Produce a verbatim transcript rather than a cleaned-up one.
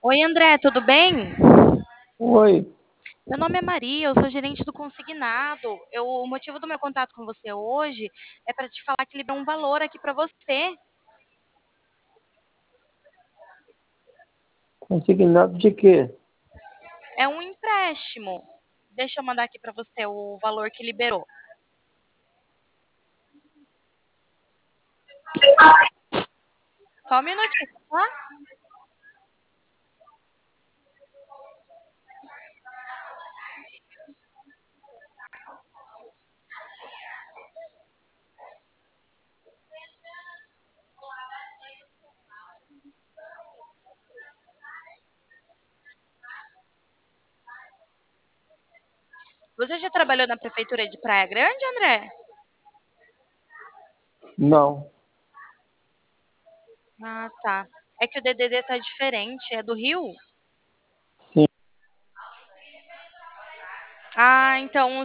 Oi, André, tudo bem? Oi, Meu nome é Maria, eu sou gerente do Consignado. Eu- o motivo do meu contato com você hoje é para te falar que liberou um valor aqui para você. consignado de quê? É um empréstimo. Deixa eu mandar aqui para você o valor que liberou. Só um minutinho, tá? Você já trabalhou na prefeitura de Praia Grande, André? Não. Ah, tá. É que o D D D tá diferente, é do Rio? Sim. Ah, então